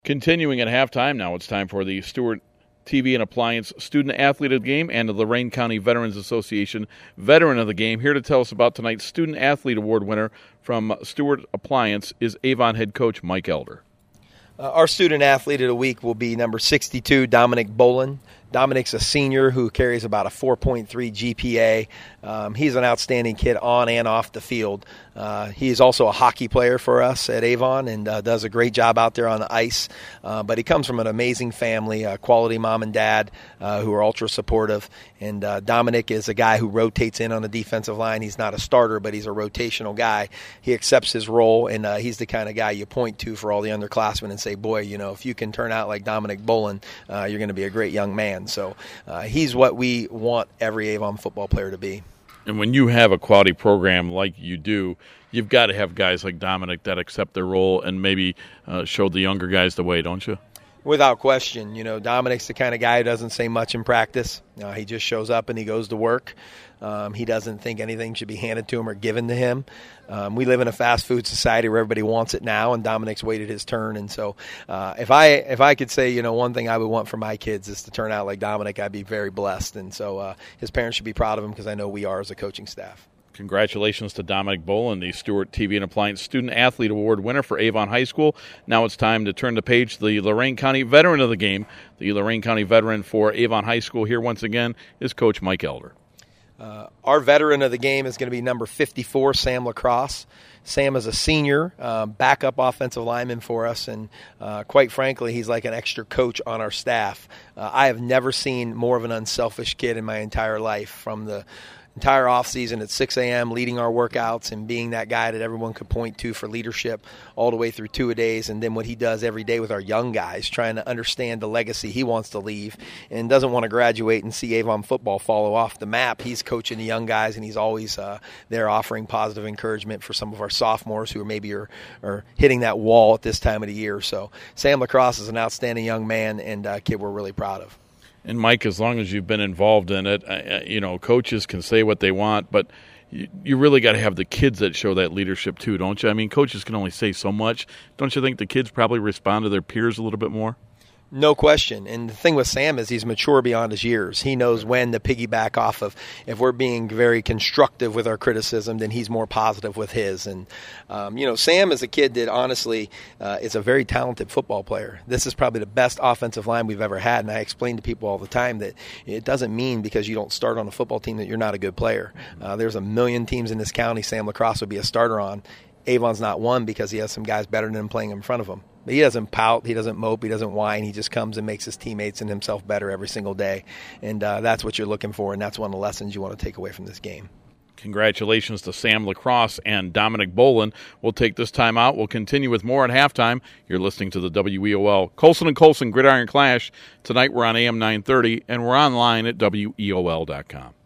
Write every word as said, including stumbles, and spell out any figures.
Continuing at halftime, now it's time for the Stewart T V and Appliance Student Athlete of the Game and the Lorain County Veterans Association Veteran of the Game. Here to tell us about tonight's Student Athlete Award winner from Stewart Appliance is Avon head coach Mike Elder. Uh, our Student Athlete of the Week will be number sixty-two, Dominic Bolin. Dominic's a senior who carries about a four point three G P A. Um, he's an outstanding kid on and off the field. Uh, he is also a hockey player for us at Avon and uh, does a great job out there on the ice. Uh, but he comes from an amazing family, a quality mom and dad uh, who are ultra supportive. And uh, Dominic is a guy who rotates in on the defensive line. He's not a starter, but he's a rotational guy. He accepts his role, and uh, he's the kind of guy you point to for all the underclassmen and say, boy, you know, if you can turn out like Dominic Bolin, uh, you're going to be a great young man. So uh, he's what we want every Avon football player to be. And when you have a quality program like you do, you've got to have guys like Dominic that accept their role and maybe uh, show the younger guys the way, don't you? Without question. You know, Dominic's the kind of guy who doesn't say much in practice. Uh, he just shows up and he goes to work. Um, he doesn't think anything should be handed to him or given to him. Um, we live in a fast food society where everybody wants it now, and Dominic's waited his turn. And so uh, if I if I could say, you know, one thing I would want for my kids is to turn out like Dominic, I'd be very blessed. And so uh, his parents should be proud of him because I know we are as a coaching staff. Congratulations to Dominic Bolin, the Stewart T V and Appliance Student Athlete Award winner for Avon High School. Now it's time to turn the page to the Lorain County Veteran of the Game. The Lorain County Veteran for Avon High School here once again is Coach Mike Elder. Uh, our veteran of the game is going to be number fifty-four, Sam Lacrosse. Sam is a senior, uh, backup offensive lineman for us, and uh, quite frankly, he's like an extra coach on our staff. Uh, I have never seen more of an unselfish kid in my entire life, from the entire offseason at six a.m. leading our workouts and being that guy that everyone could point to for leadership all the way through two-a-days, and then what he does every day with our young guys, trying to understand the legacy he wants to leave and doesn't want to graduate and see Avon football follow off the map. He's coaching the young guys, and he's always uh, there offering positive encouragement for some of our sophomores who are maybe are, are hitting that wall at this time of the year. So Sam Lacrosse is an outstanding young man and a kid we're really proud of. And, Mike, as long as you've been involved in it, uh, you know, coaches can say what they want, but you, you really got to have the kids that show that leadership too, don't you? I mean, coaches can only say so much. Don't you think the kids probably respond to their peers a little bit more? No question. And the thing with Sam is he's mature beyond his years. He knows when to piggyback off of. If we're being very constructive with our criticism, then he's more positive with his. And, um, you know, Sam is a kid that honestly uh, is a very talented football player. This is probably the best offensive line we've ever had. And I explain to people all the time that it doesn't mean because you don't start on a football team that you're not a good player. Uh, there's a million teams in this county Sam Lacrosse would be a starter on. Avon's not one because he has some guys better than him playing in front of him. But he doesn't pout, he doesn't mope, he doesn't whine. He just comes and makes his teammates and himself better every single day. And uh, that's what you're looking for, and that's one of the lessons you want to take away from this game. Congratulations to Sam Lacrosse and Dominic Bolin. We'll take this time out. We'll continue with more at halftime. You're listening to the W E O L Colson and Colson Gridiron Clash. Tonight we're on A M nine thirty, and we're online at W E O L dot com.